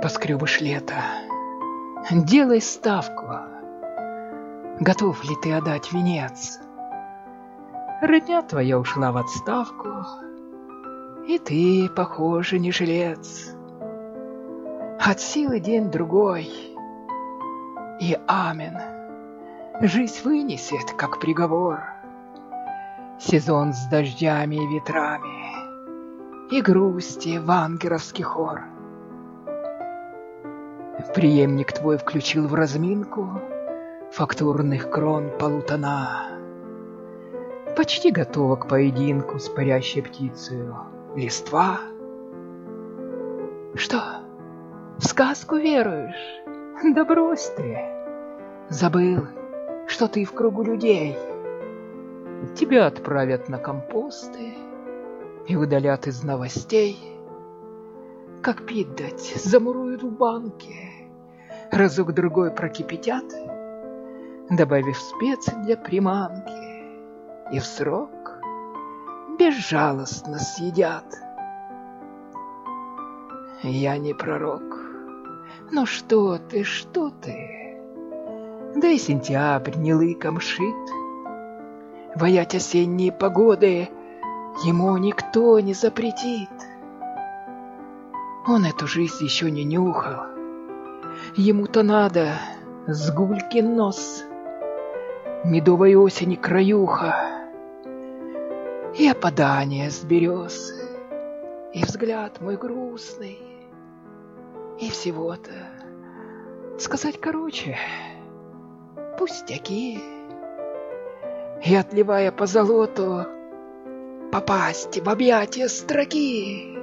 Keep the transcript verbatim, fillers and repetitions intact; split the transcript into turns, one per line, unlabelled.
поскребыш лето, делай ставку. Готов ли ты отдать венец? Родня твоя ушла в отставку, и ты, похоже, не жилец. От силы день-другой, и амин. Жизнь вынесет, как приговор, сезон с дождями и ветрами, и грусти вангеровский хор. Преемник твой включил в разминку фактурных крон полутона. Почти готова к поединку с парящей птицею листва. Что, в сказку веруешь? Да брось ты! Забыл, что ты в кругу людей. Тебя отправят на компосты и удалят из новостей. Как пить дать, замуруют в банке, разок-другой прокипятят, добавив специи для приманки, и в срок безжалостно съедят. Я не пророк, но что ты, что ты? Да и сентябрь не лыком шит. Воять осенние погоды ему никто не запретит. Он эту жизнь еще не нюхал. Ему-то надо с гулькин нос, медовой осени краюха, и опадание с берез, и взгляд мой грустный, и всего-то, сказать короче, пустяки. И, отливая по золоту, попасть в объятия строки.